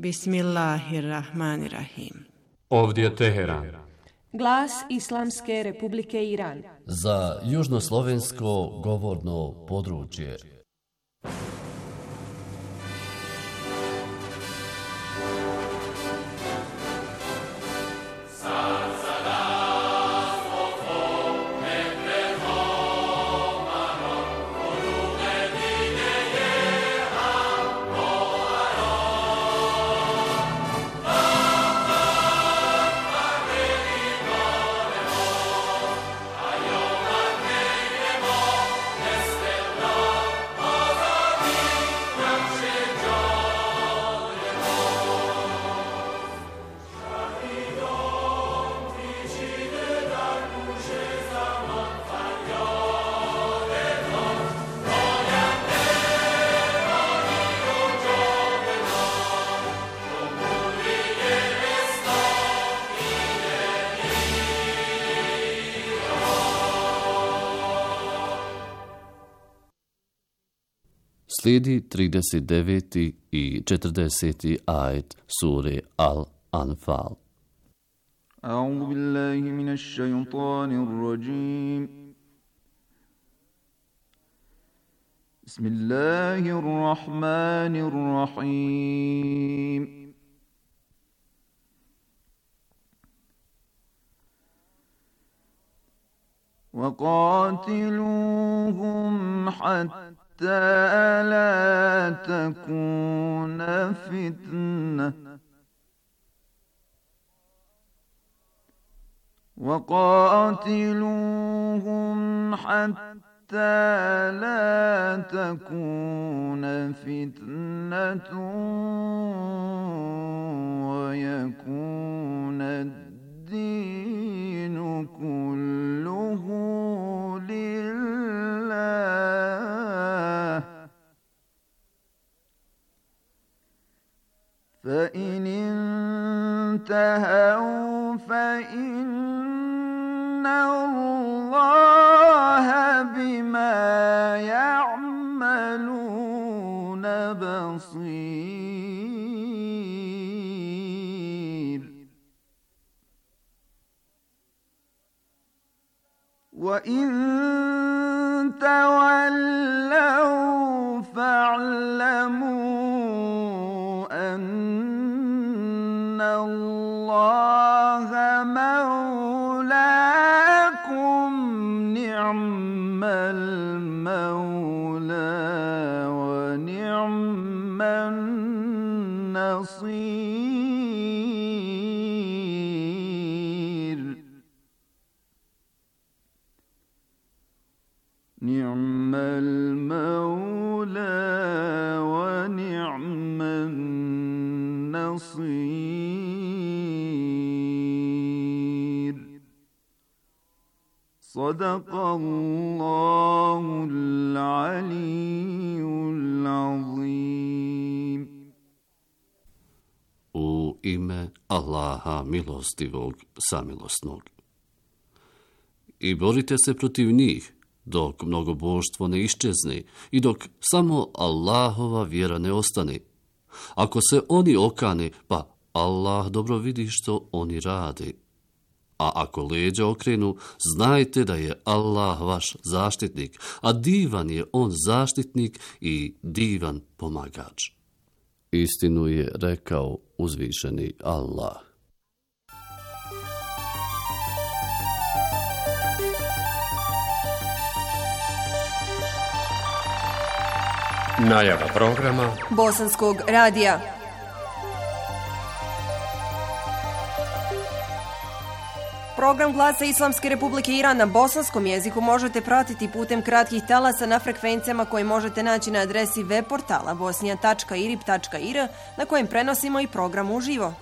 Bismillahirrahmanirrahim. Ovdje je Teheran. Glas Islamske Republike Iran. Za južnoslovensko govorno područje. Slijedi 39. i 40. ajet sure Al-Anfal. A'udhu billahi minash shaytanir rajim. Bismillahir rahmanir rahim. وَقَاتِلُوهُمْ حَتَّى لَا تَكُونَ فِتْنَةٌ وَقَاتِلُوهُمْ حَتَّى لَا تَكُونَ فِتْنَةٌ وَيَكُونَ الدِّينُ كُلُّهُ لِلَّهِ فَإِنِ انتهوا فَإِنَّ اللَّهَ بِمَا يَعْمَلُونَ بَصِيرٌ وَإِن تَوَلَّوْا فَاعْلَمُوا أَنَّ اللَّهَ مَوْلَاكُمْ نِعْمَ الْمَوْلَى وَنِعْمَ النَّصِيرُ نِعْمَ الْمَوْلَى وَنِعْمَ النَّصِيرُ صدق الله العلي العظيم. U ime Allaha milostivog, samilosnog. I borite se protiv njih, dok mnogoboštvo ne iščezne i dok samo Allahova vjera ne ostane. Ako se oni okane, pa Allah dobro vidi što oni rade. A ako leđa okrenu, znajte da je Allah vaš zaštitnik, a divan je on zaštitnik i divan pomagač. Istinu je rekao uzvišeni Allah. Najava programa Bosanskog radija. Program Glasa Islamske Republike Iran na bosanskom jeziku možete pratiti putem kratkih talasa na frekvencijama koje možete naći na adresi web portala bosnija.irib.ir na kojem prenosimo i program uživo.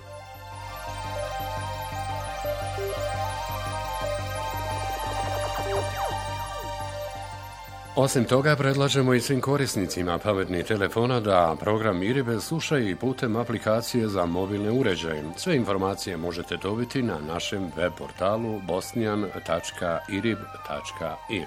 Osim toga, predlažemo i svim korisnicima pametnih telefona da program IRIB slušaju i putem aplikacije za mobilne uređaje. Sve informacije možete dobiti na našem web portalu bosnian.irib.ir.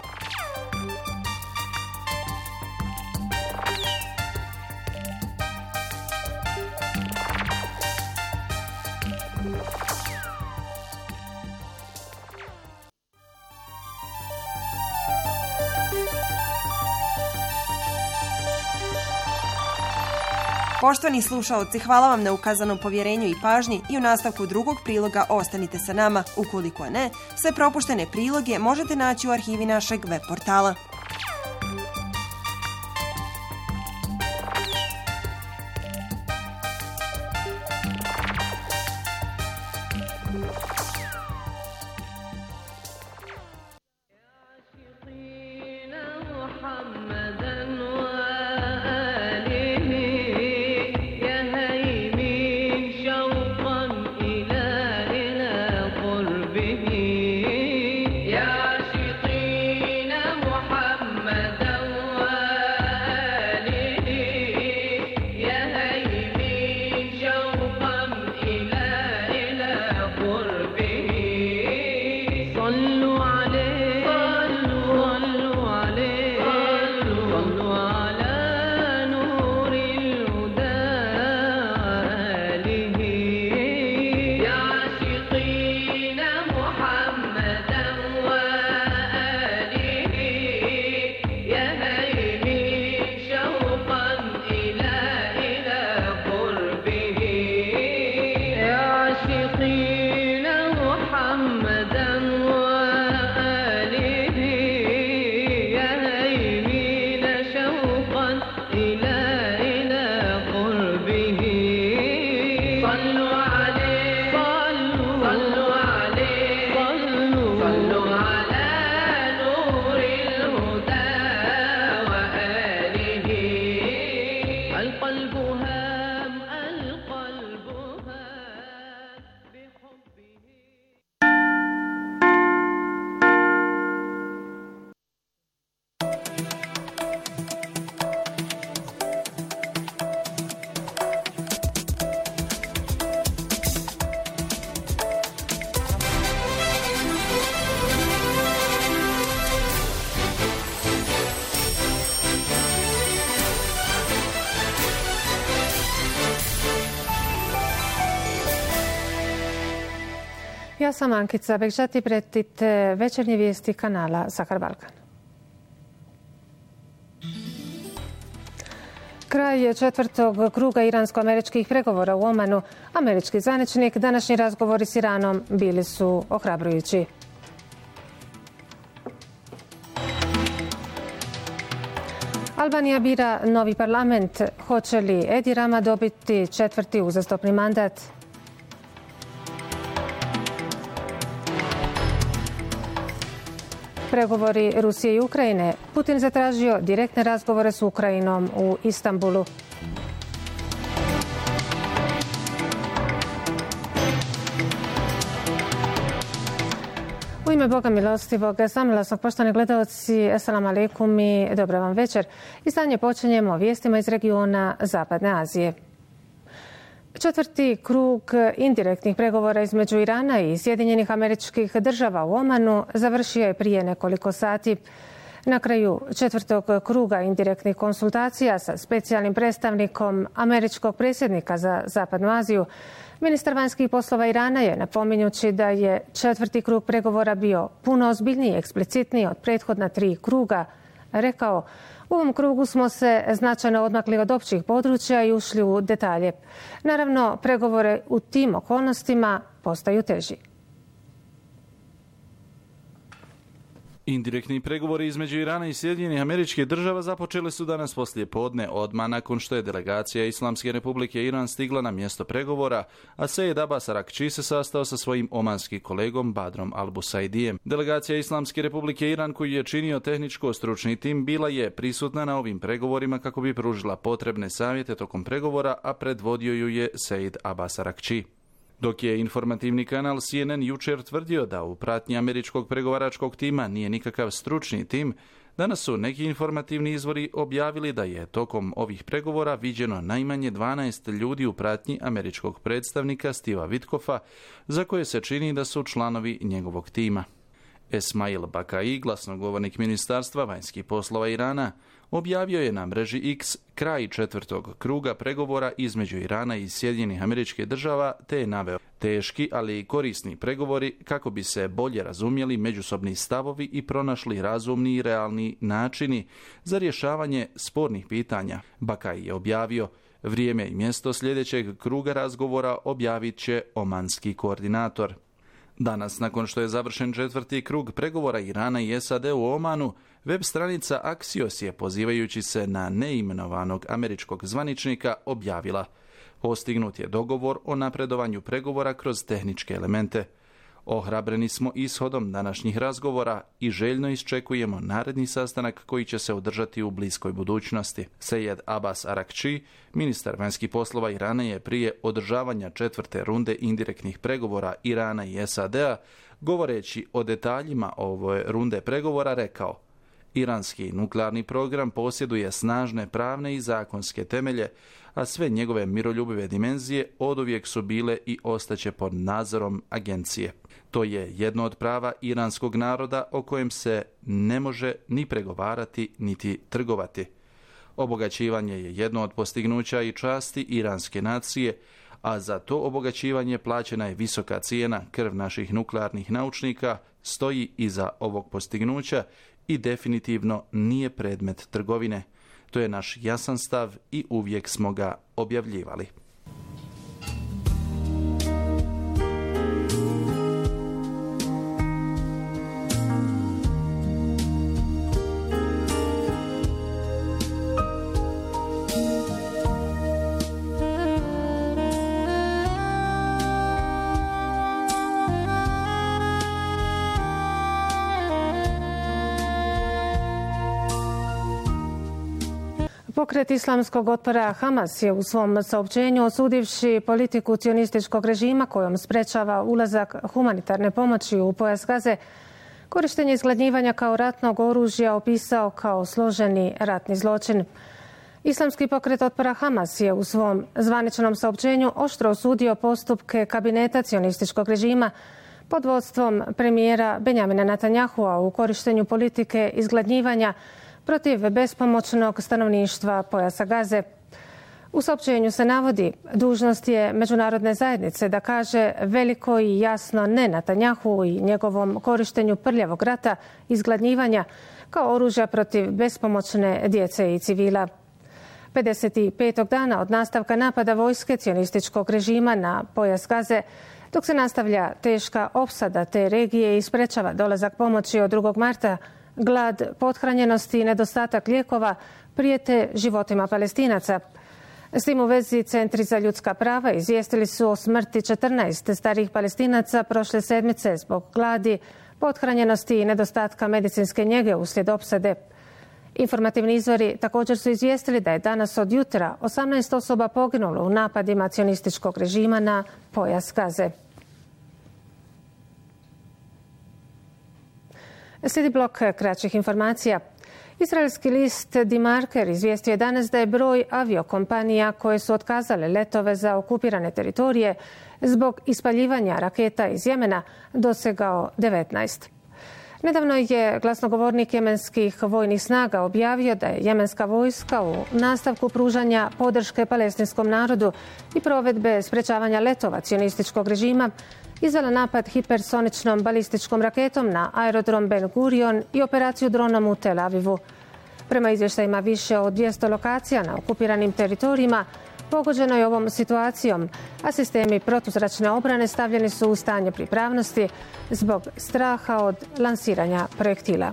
Poštovani slušaoci, hvala vam na ukazanom povjerenju i pažnji i u nastavku drugog priloga ostanite sa nama. Ukoliko ne, sve propuštene priloge možete naći u arhivi našeg web portala. Ja sam Ankica Bekžati, pratite večernje vijesti kanala Sahar Balkan. Kraj je četvrtog kruga iransko-američkih pregovora u Omanu. Američki zvaničnik, današnji razgovori s Iranom bili su ohrabrujući. Albanija bira novi parlament. Hoće li Edi Rama dobiti četvrti uzastopni mandat? Pregovori Rusije i Ukrajine. Putin zatražio direktne razgovore s Ukrajinom u Istanbulu. U ime Boga milostivog, samilosnog, poštovani gledaoci, assalamu alaikum i dobra vam večer. Izdanje počinjemo vijestima iz regiona Zapadne Azije. Četvrti krug indirektnih pregovora između Irana i Sjedinjenih Američkih Država u Omanu završio je prije nekoliko sati. Na kraju četvrtog kruga indirektnih konsultacija sa specijalnim predstavnikom američkog predsjednika za Zapadnu Aziju, ministar vanjskih poslova Irana je, napominjući da je četvrti krug pregovora bio puno ozbiljniji i eksplicitniji od prethodna tri kruga, rekao: u ovom krugu smo se značajno odmakli od općih područja i ušli u detalje. Naravno, pregovore u tim okolnostima postaju teži. Indirektni pregovori između Irana i Sjedinjenih Američkih Država započeli su danas poslije podne, odmah nakon što je delegacija Islamske Republike Iran stigla na mjesto pregovora, a Sejed Abbas Arakči se sastao sa svojim omanskim kolegom Badrom Al-Busaidijem. Delegacija Islamske Republike Iran, koji je činio tehničko-stručni tim, bila je prisutna na ovim pregovorima kako bi pružila potrebne savjete tokom pregovora, a predvodio ju je Sejed Abbas Arakči. Dok je informativni kanal CNN jučer tvrdio da u pratnji američkog pregovaračkog tima nije nikakav stručni tim, danas su neki informativni izvori objavili da je tokom ovih pregovora viđeno najmanje 12 ljudi u pratnji američkog predstavnika Steva Witkoffa, za koje se čini da su članovi njegovog tima. Esmail Bakai, glasnogovornik Ministarstva vanjskih poslova Irana, objavio je na mreži X kraj četvrtog kruga pregovora između Irana i Sjedinjenih Američkih Država, te je naveo: teški, ali i korisni pregovori kako bi se bolje razumjeli međusobni stavovi i pronašli razumni i realni načini za rješavanje spornih pitanja. Bakai je objavio: Vrijeme i mjesto sljedećeg kruga razgovora objavit će omanski koordinator. Danas, nakon što je završen 4. krug pregovora Irana i SAD u Omanu, web stranica Axios je, pozivajući se na neimenovanog američkog zvaničnika, objavila: postignut je dogovor o napredovanju pregovora kroz tehničke elemente. Ohrabreni smo ishodom današnjih razgovora i željno iščekujemo naredni sastanak koji će se održati u bliskoj budućnosti. Sejed Abbas Arakči, ministar vanjskih poslova Irana, je prije održavanja 4. runde indirektnih pregovora Irana i SAD-a, govoreći o detaljima ove runde pregovora, rekao: iranski nuklearni program posjeduje snažne pravne i zakonske temelje, a sve njegove miroljubive dimenzije oduvijek su bile i ostaće pod nadzorom agencije. To je jedno od prava iranskog naroda o kojem se ne može ni pregovarati niti trgovati. Obogaćivanje je jedno od postignuća i časti iranske nacije, a za to obogaćivanje plaćena je visoka cijena. Krv naših nuklearnih naučnika stoji iza ovog postignuća i definitivno nije predmet trgovine. To je naš jasan stav i uvijek smo ga objavljivali. Pokret islamskog otpora Hamas je u svom saopćenju, osudivši politiku cionističkog režima kojom sprečava ulazak humanitarne pomoći u pojas Gaze, korištenje izgladnjivanja kao ratnog oružja opisao kao složeni ratni zločin. Islamski pokret otpora Hamas je u svom zvaničnom saopćenju oštro osudio postupke kabineta cionističkog režima pod vodstvom premijera Benjamina Netanyahua u korištenju politike izgladnjivanja protiv bespomoćnog stanovništva pojasa Gaze. U saopćenju se navodi: dužnost je međunarodne zajednice da kaže veliko i jasno ne Netanjahu i njegovom korištenju prljavog rata izgladnjivanja kao oružja protiv bespomoćne djece i civila. 55. dana od nastavka napada vojske cionističkog režima na pojas Gaze, dok se nastavlja teška opsada te regije i sprečava dolazak pomoći od 2. marta, glad, pothranjenost i nedostatak lijekova prijete životima Palestinaca. S tim u vezi Centri za ljudska prava izvijestili su o smrti 14 starijih Palestinaca prošle sedmice zbog gladi, pothranjenosti i nedostatka medicinske njege uslijed opsade. Informativni izvori također su izvijestili da je danas od jutra 18 osoba poginulo u napadima cionističkog režima na pojas Gaze. Slijedi blok kraćih informacija. Izraelski list Die Marker izvijestio je danas da je broj aviokompanija koje su otkazale letove za okupirane teritorije zbog ispaljivanja raketa iz Jemena dosegao 19. Nedavno je glasnogovornik jemenskih vojnih snaga objavio da je jemenska vojska u nastavku pružanja podrške palestinskom narodu i provedbe sprečavanja letova cionističkog režima izvela napad hipersoničnom balističkom raketom na aerodrom Ben Gurion i operaciju dronom u Tel Avivu. Prema izvještajima više od 200 lokacija na okupiranim teritorijima pogođeno je ovom situacijom, a sistemi protuzračne obrane stavljeni su u stanje pripravnosti zbog straha od lansiranja projektila.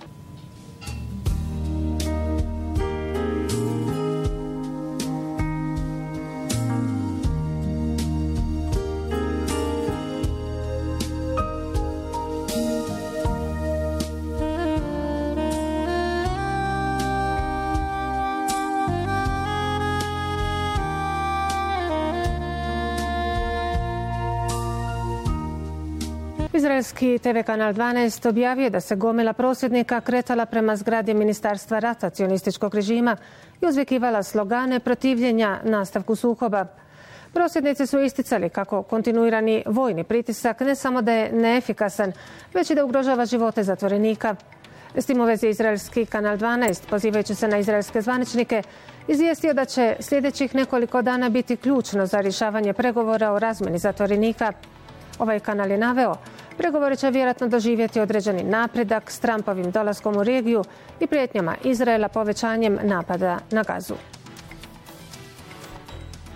Izraelski TV kanal 12 objavio da se gomila prosvjednika kretala prema zgradi Ministarstva rata cionističkog režima i uzvikivala slogane protivljenja nastavku sukoba. Prosvjednici su isticali kako kontinuirani vojni pritisak ne samo da je neefikasan, već i da ugrožava živote zatvorenika. S tim u vezi izraelski kanal 12, pozivajući se na izraelske zvaničnike, izvijestio da će sljedećih nekoliko dana biti ključno za rješavanje pregovora o razmjeni zatvorenika. Ovaj kanal je naveo: pregovori će vjerojatno doživjeti određeni napredak s Trumpovim dolaskom u regiju i prijetnjama Izraela povećanjem napada na Gazu.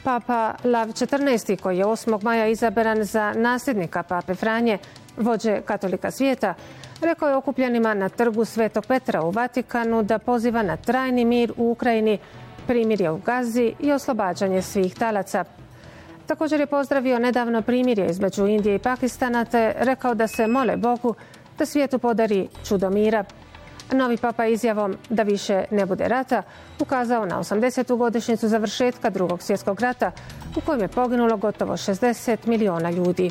Papa Lav XIV, koji je 8. maja izabran za nasljednika Pape Franje, vođe katolika svijeta, rekao je okupljenima na trgu Svetog Petra u Vatikanu da poziva na trajni mir u Ukrajini, primirje u Gazi i oslobađanje svih talaca. Također je pozdravio nedavno primirje između Indije i Pakistana te rekao da se mole Bogu da svijetu podari čudo mira. Novi papa izjavom da više ne bude rata ukazao na 80. godišnjicu završetka Drugog svjetskog rata u kojem je poginulo gotovo 60 miliona ljudi.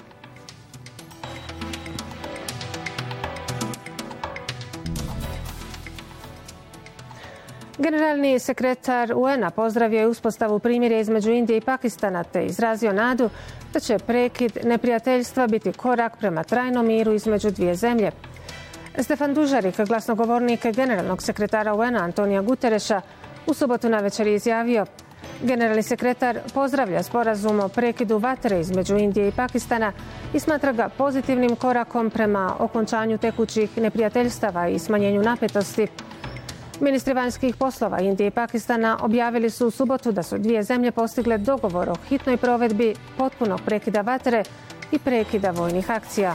Generalni sekretar UN-a pozdravio je uspostavu primirja između Indije i Pakistana te izrazio nadu da će prekid neprijateljstva biti korak prema trajnom miru između dvije zemlje. Stefan Dužarik, glasnogovornik generalnog sekretara UN-a Antonija Gutereša, u subotu navečer je izjavio: generalni sekretar pozdravlja sporazum o prekidu vatre između Indije i Pakistana i smatra ga pozitivnim korakom prema okončanju tekućih neprijateljstava i smanjenju napetosti. Ministri vanjskih poslova Indije i Pakistana objavili su u subotu da su dvije zemlje postigle dogovor o hitnoj provedbi potpunog prekida vatre i prekida vojnih akcija.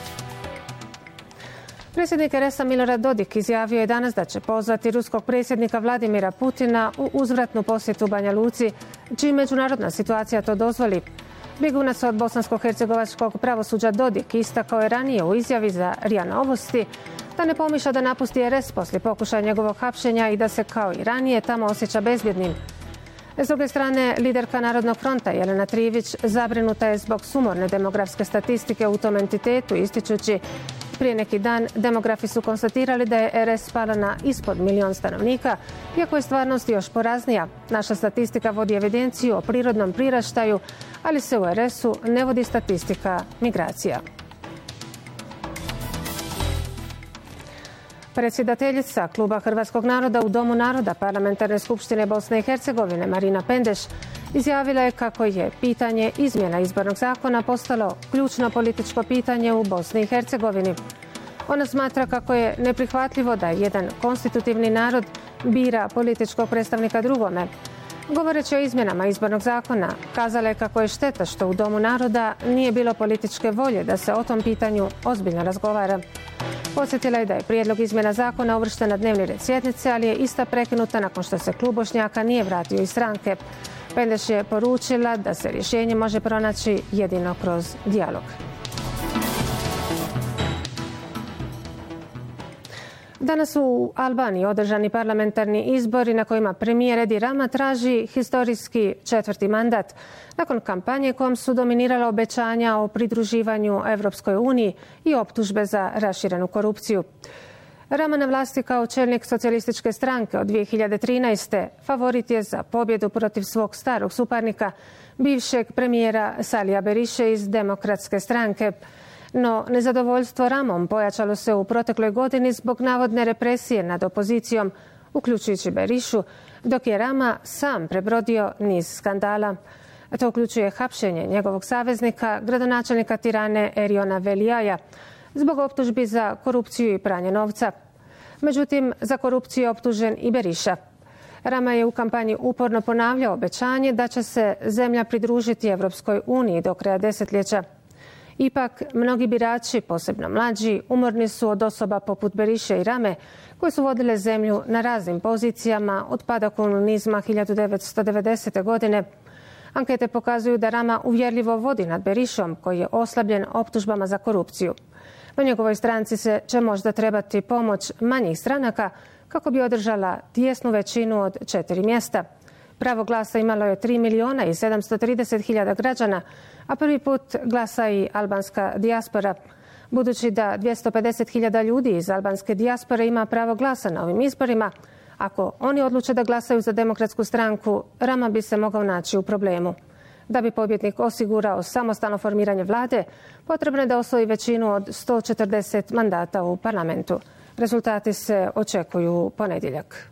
Predsjednik RS-a Milorad Dodik izjavio je danas da će pozvati ruskog predsjednika Vladimira Putina u uzvratnu posjetu Banja Luci, čim međunarodna situacija to dozvoli. Bjegunac od bosansko-hercegovačkog pravosuđa Dodik istakao je ranije u izjavi za RIA Novosti da ne pomišlja da napusti RS poslije pokušaja njegovog hapšenja i da se kao i ranije tamo osjeća bezbjednim. S druge strane, liderka Narodnog fronta Jelena Trivić zabrinuta je zbog sumorne demografske statistike u tom entitetu, ističući: prije neki dan demografi su konstatirali da je RS spala na ispod 1 milion stanovnika, iako je stvarnost još poraznija. Naša statistika vodi evidenciju o prirodnom priraštaju, ali se u RS-u ne vodi statistika migracija. Predsjedateljica Kluba Hrvatskog naroda u Domu naroda Parlamentarne skupštine Bosne i Hercegovine Marina Pendeš izjavila je kako je pitanje izmjena izbornog zakona postalo ključno političko pitanje u Bosni i Hercegovini. Ona smatra kako je neprihvatljivo da jedan konstitutivni narod bira političkog predstavnika drugome. Govoreći o izmjenama izbornog zakona, kazala je kako je šteta što u Domu naroda nije bilo političke volje da se o tom pitanju ozbiljno razgovara. Podsjetila je da je prijedlog izmjena zakona uvršten na dnevni red sjednice, ali je ista prekinuta nakon što se klub Bošnjaka nije vratio iz stranke. Pendeš je poručila da se rješenje može pronaći jedino kroz dijalog. Danas su u Albaniji održani parlamentarni izbori na kojima premijer Edi Rama traži historijski 4. mandat nakon kampanje kojom su dominirala obećanja o pridruživanju Europskoj uniji i optužbe za raširenu korupciju. Rama na vlasti kao čelnik socijalističke stranke od 2013. favorit je za pobjedu protiv svog starog suparnika, bivšeg premijera Salija Beriše iz Demokratske stranke. No, nezadovoljstvo Ramom pojačalo se u protekloj godini zbog navodne represije nad opozicijom, uključujući Berišu, dok je Rama sam prebrodio niz skandala. To uključuje hapšenje njegovog saveznika, gradonačelnika Tirane Eriona Velijaja, zbog optužbi za korupciju i pranje novca. Međutim, za korupciju je optužen i Beriša. Rama je u kampanji uporno ponavljao obećanje da će se zemlja pridružiti Europskoj uniji do kraja desetljeća. Ipak, mnogi birači, posebno mlađi, umorni su od osoba poput Beriše i Rame, koje su vodile zemlju na raznim pozicijama od pada komunizma 1990. godine. Ankete pokazuju da Rama uvjerljivo vodi nad Berišom, koji je oslabljen optužbama za korupciju. Na njegovoj stranci će možda trebati pomoć manjih stranaka kako bi održala tijesnu većinu od 4 mjesta. Pravo glasa imalo je 3 miliona i 730 hiljada građana, a prvi put glasa i albanska dijaspora. Budući da 250 hiljada ljudi iz albanske dijaspore ima pravo glasa na ovim izborima, ako oni odluče da glasaju za Demokratsku stranku, Rama bi se mogao naći u problemu. Da bi pobjednik osigurao samostalno formiranje vlade, potrebno je da osvoji većinu od 140 mandata u parlamentu. Rezultati se očekuju u ponedjeljak.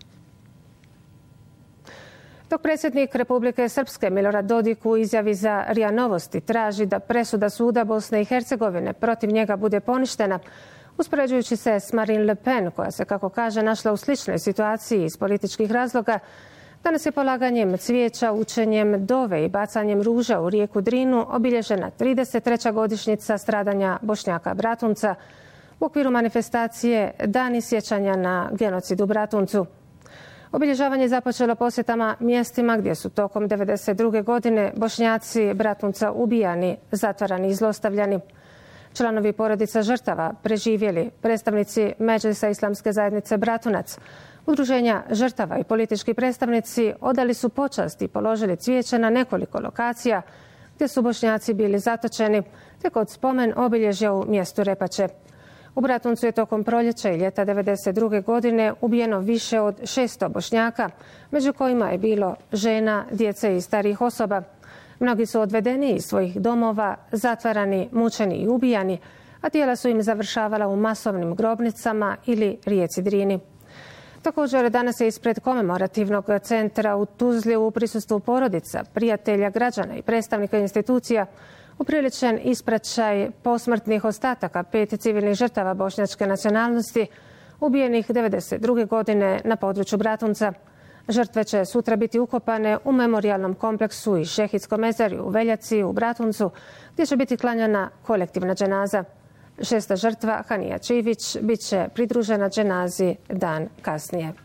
Dok predsjednik Republike Srpske Milorad Dodik u izjavi za RIA Novosti traži da presuda suda Bosne i Hercegovine protiv njega bude poništena, uspoređujući se s Marine Le Pen, koja se, kako kaže, našla u sličnoj situaciji iz političkih razloga, Danas je polaganjem cvijeća, učenjem dove i bacanjem ruža u rijeku Drinu obilježena 33. godišnjica stradanja Bošnjaka Bratunca u okviru manifestacije Dani sjećanja na genocid u Bratuncu. Obilježavanje je započelo posjetama mjestima gdje su tokom 1992. godine Bošnjaci Bratunca ubijani, zatvarani i zlostavljani. Članovi porodica žrtava, preživjeli, predstavnici Medžlisa Islamske zajednice Bratunac, udruženja žrtava i politički predstavnici odali su počast i položili cvijeće na nekoliko lokacija gdje su Bošnjaci bili zatočeni, te kod spomen obilježja u mjestu Repače. U Bratuncu je tokom proljeća i ljeta 1992. godine ubijeno više od 600 Bošnjaka, među kojima je bilo žena, djece i starijih osoba. Mnogi su odvedeni iz svojih domova, zatvarani, mučeni i ubijani, a tijela su im završavala u masovnim grobnicama ili rijeci Drini. Također, danas je ispred komemorativnog centra u Tuzli u prisustvu porodica, prijatelja, građana i predstavnika institucija upriličen ispraćaj posmrtnih ostataka 5 civilnih žrtava bošnjačke nacionalnosti ubijenih 1992. godine na području Bratunca. Žrtve će sutra biti ukopane u memorijalnom kompleksu i Šehidskom mezarju u Veljaci u Bratuncu, gdje će biti klanjana kolektivna dženaza. 6. žrtva, Hanija Čivić, bit će pridružena dženazi dan kasnije.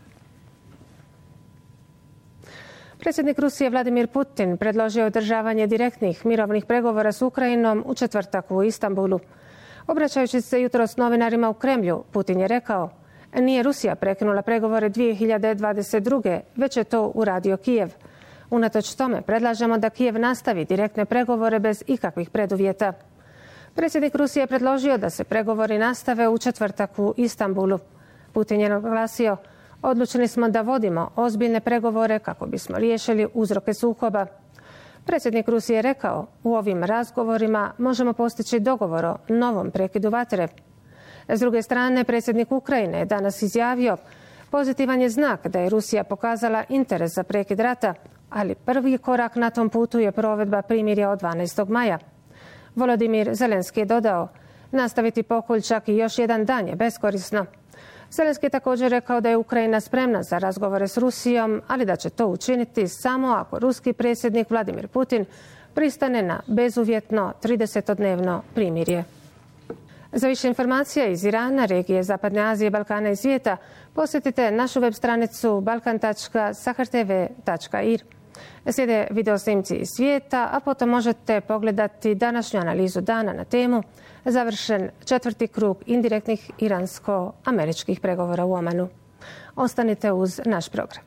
Predsjednik Rusije Vladimir Putin predložio održavanje direktnih mirovnih pregovora s Ukrajinom u četvrtak u Istanbulu. Obraćajući se jutros novinarima u Kremlju, Putin je rekao: "Nije Rusija prekinula pregovore 2022. već je to uradio Kijev. Unatoč tome predlažemo da Kijev nastavi direktne pregovore bez ikakvih preduvjeta." Predsjednik Rusije je predložio da se pregovori nastave u četvrtak u Istanbulu. Putin je naglasio: "Odlučni smo da vodimo ozbiljne pregovore kako bismo riješili uzroke sukoba." Predsjednik Rusije je rekao: "U ovim razgovorima možemo postići dogovor o novom prekidu vatre." S druge strane, predsjednik Ukrajine je danas izjavio: "Pozitivan je znak da je Rusija pokazala interes za prekid rata, ali prvi korak na tom putu je provedba primirja od 12. maja." Volodimir Zelenski je dodao: "Nastaviti pokolj čak i još jedan dan je beskorisno." Zelenski je također rekao da je Ukrajina spremna za razgovore s Rusijom, ali da će to učiniti samo ako ruski predsjednik Vladimir Putin pristane na bezuvjetno 30-dnevno primirje. Za više informacija iz Irana, regije Zapadne Azije, Balkana i svijeta posjetite našu web stranicu balkan.sahartv.ir. Slijede videosnimci iz svijeta, a potom možete pogledati današnju analizu dana na temu završen 4. krug indirektnih iransko-američkih pregovora u Omanu. Ostanite uz naš program.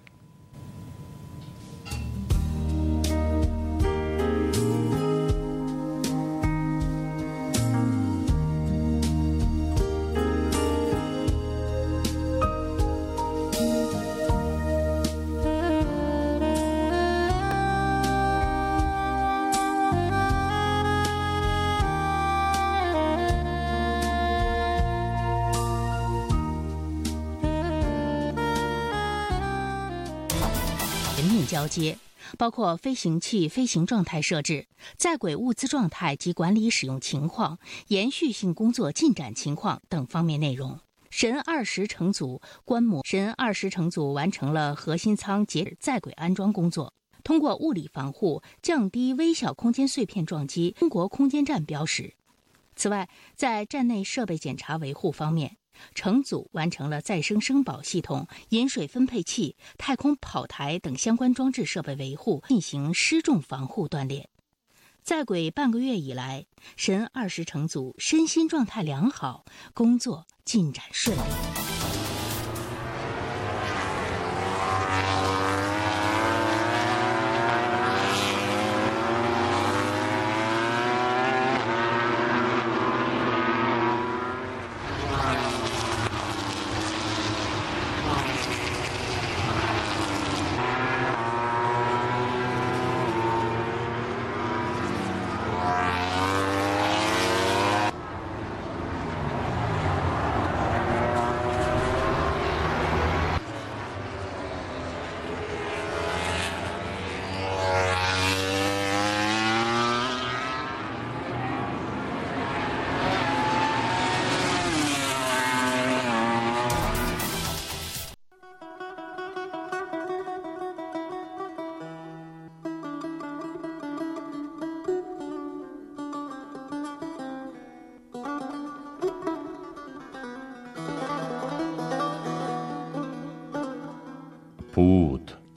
交接，包括飞行器飞行状态设置、在轨物资状态及管理使用情况、延续性工作进展情况等方面内容。神20乘组观摩神20乘组完成了核心舱在轨安装工作，通过物理防护降低微小空间碎片撞击中国空间站标识。此外，在站内设备检查维护方面，乘组完成了再生生保系统、饮水分配器、太空跑台等相关装置设备维护，进行失重防护锻炼。在轨半个月以来，神20乘组身心状态良好，工作进展顺利。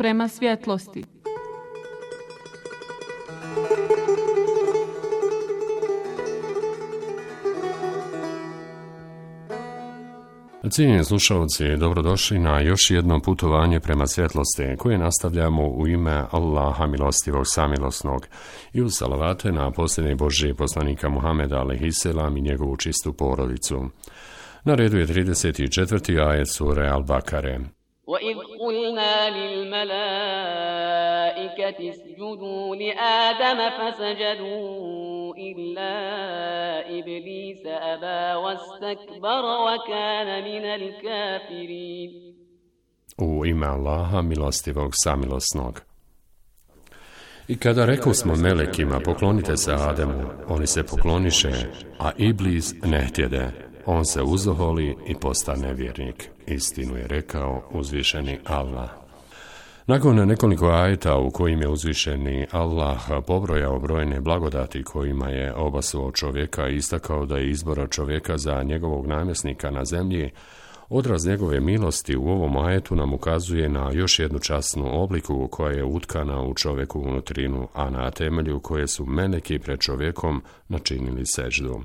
prema svjetlosti. Cijenjeni slušalci, dobrodošli na još jedno putovanje prema svjetlosti koje nastavljamo u ime Allaha milostivog samilosnog i uz salavate na posljednjeg Božije poslanika Muhameda alejhiselam i njegovu čistu porodicu. Na redu je 34. ajet sure Al-Bakare. وَإِذْ قُلْنَا لِلْمَلَائِكَةِ اسْجُدُوا لِآدَمَ فَسَجَدُوا إِلَّا إِبْلِيسَ أَبَى وَاسْتَكْبَرَ وَكَانَ مِنَ الْكَافِرِينَ. U ime Allaha milostivog samilosnog. I kada rekosmo melekima poklonite se Ademu, oni se pokloniše, a Iblis ne htjede. On se uzoholi i postane vjernik. Istinu je rekao uzvišeni Allah. Nakon nekoliko ajeta u kojim je uzvišeni Allah pobrojao brojne blagodati kojima je obasuo čovjeka i istakao da je izbor čovjeka za njegovog namjesnika na zemlji, odraz njegove milosti u ovom ajetu nam ukazuje na još jednu časnu obliku koja je utkana u čovjeku unutrinu, a na temelju koje su meleki pred čovjekom načinili seždu.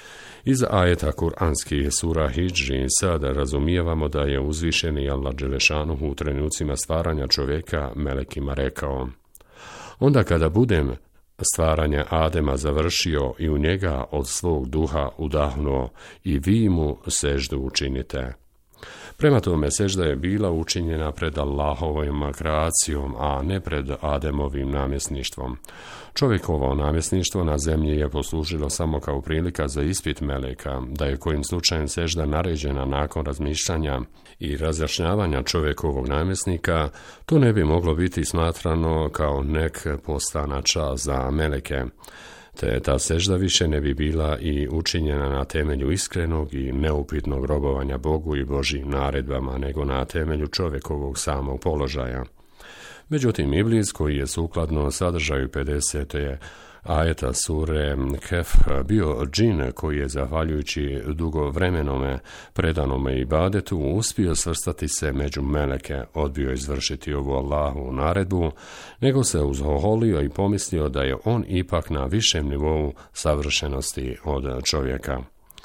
Iz ajeta kuranskih sura Hidži sada razumijevamo da je uzvišeni Allah dželešanuhu u trenucima stvaranja čovjeka melekima rekao: onda kada budem stvaranje Adema završio i u njega od svog duha udahnuo, i vi mu seždu učinite. Prema tome, sežda je bila učinjena pred Allahovom kreacijom, a ne pred Ademovim namjesništvom. Čovjekovo namjesništvo na zemlji je poslužilo samo kao prilika za ispit meleka, da je kojim slučajem sežda naređena nakon razmišljanja i razjašnjavanja čovjekovog namjesnika, to ne bi moglo biti smatrano kao nek postana čast za meleke, te ta sežda više ne bi bila i učinjena na temelju iskrenog i neupitnog robovanja Bogu i Božjim naredbama, nego na temelju čovjekovog samog položaja. Međutim, Iblis, koji je sukladno sadržaju 50. ajeta sure Kehf bio džin koji je, zahvaljujući dugovremenome predanome ibadetu, uspio svrstati se među meleke, odbio izvršiti ovu Allahovu naredbu, nego se uzoholio i pomislio da je on ipak na višem nivou savršenosti od čovjeka.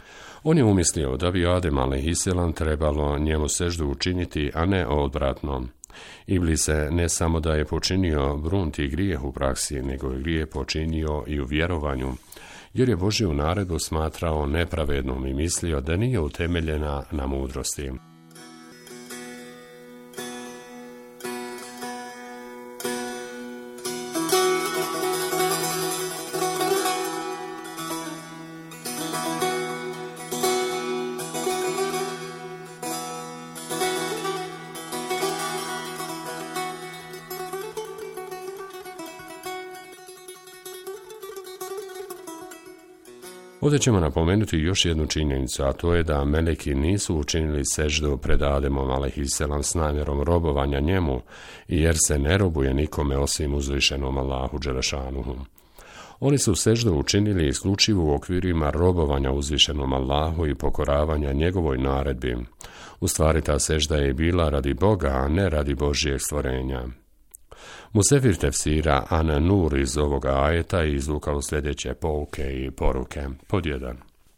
On je umislio da bi Adem alejhiselam trebalo njemu seždu učiniti, a ne odvratno. Iblis ne samo da je počinio brunti grijeh u praksi, nego je grijeh počinio i u vjerovanju, jer je Božju naredbu smatrao nepravednom i mislio da nije utemeljena na mudrosti. Ovdje ćemo napomenuti još jednu činjenicu, a to je da meleki nisu učinili seždu pred Ademom alejhiselam s namjerom robovanja njemu, jer se ne robuje nikome osim uzvišenom Allahu dželešanuhu. Oni su seždu učinili isključivo u okvirima robovanja uzvišenom Allahu i pokoravanja njegovoj naredbi. U stvari ta sežda je bila radi Boga, a ne radi Božjeg stvorenja. Musefir tefsira An-Nur iz ovoga ajeta je izvukao sljedeće pouke i poruke. Pod 1.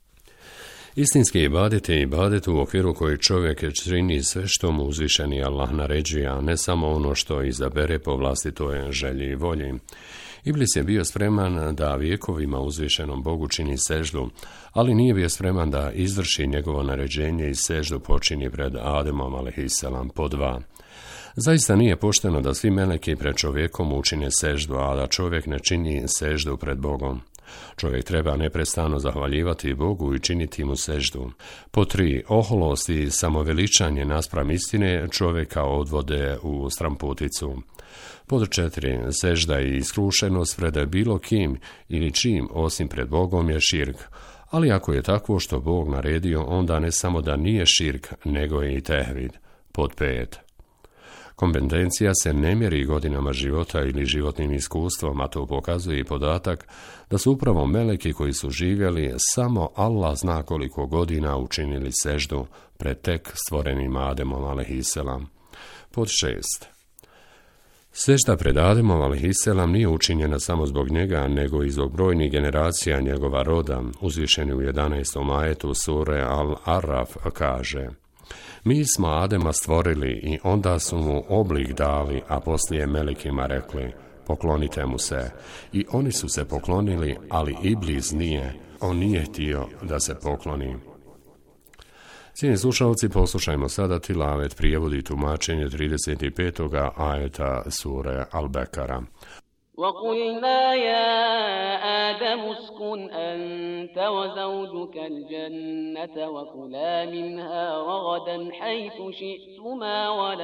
Istinski ibadet je ibadet u okviru koji čovjek čini sve što mu uzvišeni Allah naređuje, a ne samo ono što izabere po vlastitoj želji i volji. Iblis je bio spreman da vjekovima uzvišenom Bogu čini seždu, ali nije bio spreman da izvrši njegovo naređenje i seždu počini pred Ademom alejhiselam. Pod 2. Zaista nije pošteno da svi meleki pred čovjekom učine seždu, a da čovjek ne čini seždu pred Bogom. Čovjek treba neprestano zahvaljivati Bogu i činiti mu seždu. Pod 3. Oholost i samoveličanje naspram istine čovjeka odvode u stramputicu. Pod 4. Sežda i iskrušenost pred bilo kim ili čim osim pred Bogom je širk. Ali ako je takvo što Bog naredio, onda ne samo da nije širk, nego je i tehvid. Pod 5. Kompetencija se ne mjeri godinama života ili životnim iskustvom, a to pokazuje i podatak da su upravo meleki koji su živjeli samo Allah zna koliko godina učinili seždu pred tek stvorenim Ademom alejhiselam. Pod 6. Sežda pred Ademom alejhiselam nije učinjena samo zbog njega, nego i zbog brojnih generacija njegova roda. Uzvišeni u 11. ajetu sure Al-Araf kaže: Mi smo Adema stvorili i onda su mu oblik dali, a poslije melekima rekli: poklonite mu se. I oni su se poklonili, ali Iblis nije. On nije htio da se pokloni. Cijenjeni slušalci, poslušajmo sada tilavet, prijevod i tumačenje 35. ajeta sure Al-Bekara. وَقُلْنَا يَا آدَمُ اسْكُنْ أَنْتَ وَزَوْجُكَ الْجَنَّةَ وَكُلَا مِنْهَا رَغَدًا حَيْثُ شِئْتُمَا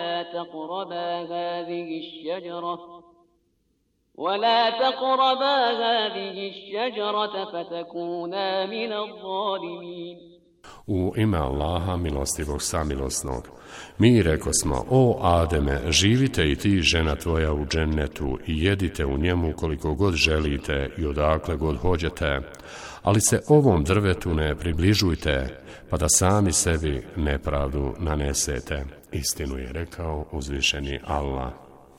ولا تقربا هذه الشجرة فتكونا من الظالمين. U ime Allaha milostivog samilosnog. Mi rekosmo: o Ademe, živite i ti žena tvoja u džennetu i jedite u njemu koliko god želite i odakle god hođete, ali se ovom drvetu ne približujte, pa da sami sebi nepravdu nanesete. Istinu je rekao uzvišeni Allah.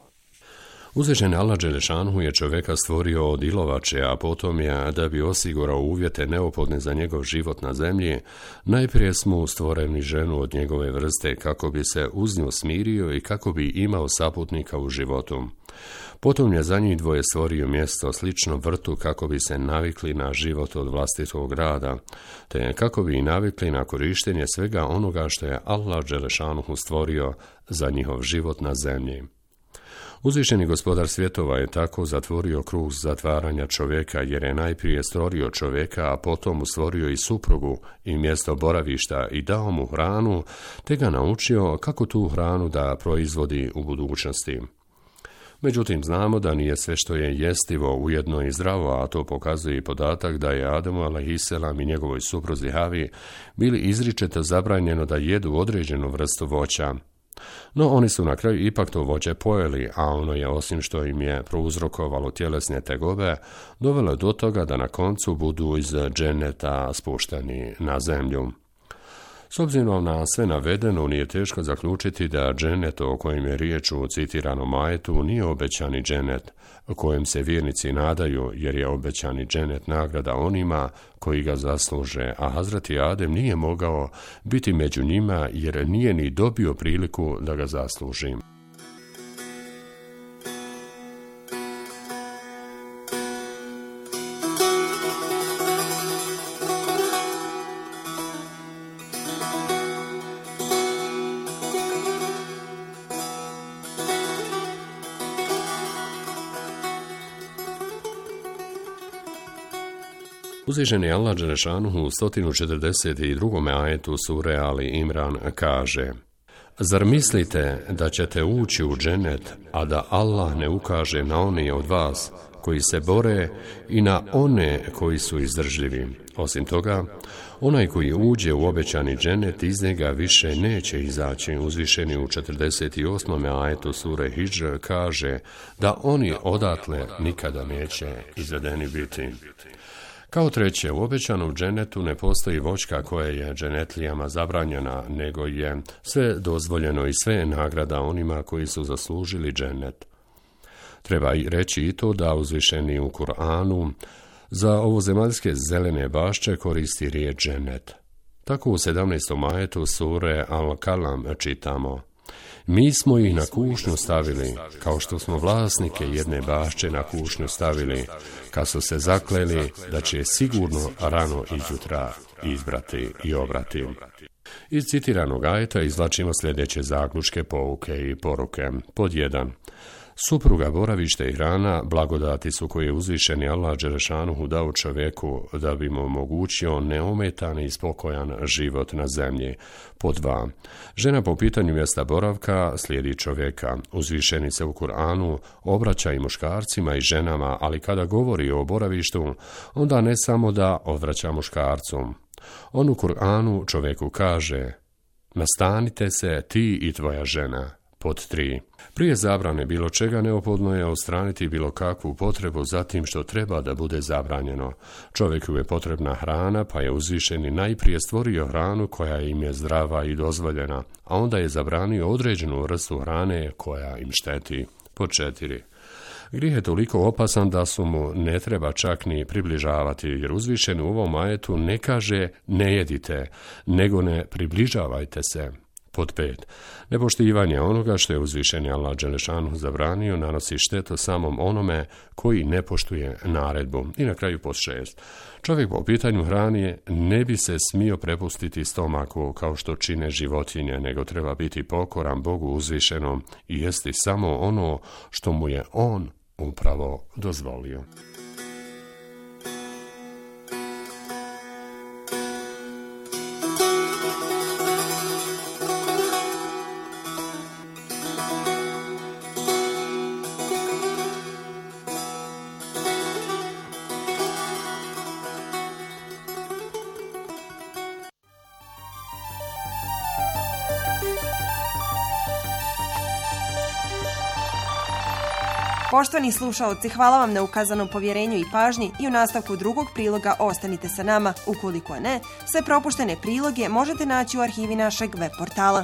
Uzvišeni Allah Đelešanhu je čovjeka stvorio od ilovače, a potom je, da bi osigurao uvjete neophodne za njegov život na zemlji, najprije smo stvoreni ženu od njegove vrste kako bi se uz nju smirio i kako bi imao saputnika u životu. Potom je za njih dvoje stvorio mjesto slično vrtu kako bi se navikli na život od vlastitog rada, te kako bi i navikli na korištenje svega onoga što je Allah Đelešanhu stvorio za njihov život na zemlji. Uzvišeni gospodar svjetova je tako zatvorio krug zatvaranja čovjeka, jer je najprije stvorio čovjeka, a potom mu stvorio i suprugu i mjesto boravišta i dao mu hranu, te ga naučio kako tu hranu da proizvodi u budućnosti. Međutim, znamo da nije sve što je jestivo ujedno i zdravo, a to pokazuje i podatak da je Adamu alejhiselam i njegovoj supruzi Havi bili izričito zabranjeno da jedu određenu vrstu voća. No oni su na kraju ipak to voće pojeli, a ono je, osim što im je prouzrokovalo tjelesne tegobe, dovelo do toga da na koncu budu iz dženeta spušteni na zemlju. S obzirom na sve navedeno, nije teško zaključiti da dženet o kojem je riječ u citiranom ajetu nije obećani dženet, kojem se vjernici nadaju, jer je obećani dženet nagrada onima koji ga zasluže, a Hazreti Adem nije mogao biti među njima jer nije ni dobio priliku da ga zasluži. Uzvišeni Allah Đelešanuhu u 142. ajetu sure Ali Imran kaže: Zar mislite da ćete ući u dženet, a da Allah ne ukaže na one od vas koji se bore i na one koji su izdržljivi? Osim toga, onaj koji uđe u obećani dženet, iz njega više neće izaći. Uzvišeni u 48. ajetu sure Hidžr kaže da oni odatle nikada neće izvedeni biti. Kao treće, u obećanom dženetu ne postoji voćka koja je dženetlijama zabranjena, nego je sve dozvoljeno i sve nagrada onima koji su zaslužili dženet. Treba i reći i to da uzvišeni u Kur'anu za ovozemaljske zelene bašče koristi riječ dženet. Tako u 17. ajetu sure Al-Kalam čitamo: Mi smo ih na kušnju stavili, kao što smo vlasnike jedne bašče na kušnju stavili, kad su se zakleli da će sigurno rano izjutra izbrati i obrati. Iz citiranog ajeta izvlačimo sljedeće zaključke, pouke i poruke. Pod 1. Supruga, boravište i hrana blagodati su koje je uzvišeni Allah Đelešanuhu dao čovjeku da bi mu omogućio neometan i spokojan život na zemlji. Pod 2. Žena po pitanju mjesta boravka slijedi čovjeka. Uzvišeni se u Kur'anu obraća i muškarcima i ženama, ali kada govori o boravištu, onda ne samo da odvraća muškarcu. On u Kur'anu čovjeku kaže: nastanite se ti i tvoja žena. Pod 3. Prije zabrane bilo čega neophodno je odstraniti bilo kakvu potrebu za tim što treba da bude zabranjeno. Čovjeku je potrebna hrana, pa je uzvišeni najprije stvorio hranu koja im je zdrava i dozvoljena, a onda je zabranio određenu vrstu hrane koja im šteti. Pod 4. Grijeh je toliko opasan da su mu ne treba čak ni približavati, jer uzvišeni u ovom ajetu ne kaže ne jedite, nego ne približavajte se. Pod 5. Nepoštivanje onoga što je uzvišeni Allah dželešanu zabranio nanosi štetu samom onome koji ne poštuje naredbu. I na kraju pod 6. Čovjek po pitanju hrane ne bi se smio prepustiti stomaku kao što čine životinje, nego treba biti pokoran Bogu uzvišenom i jesti samo ono što mu je on upravo dozvolio. Poštovani slušaoci, hvala vam na ukazanom povjerenju i pažnji i u nastavku drugog priloga ostanite sa nama. Ukoliko ne, sve propuštene priloge možete naći u arhivi našeg web portala.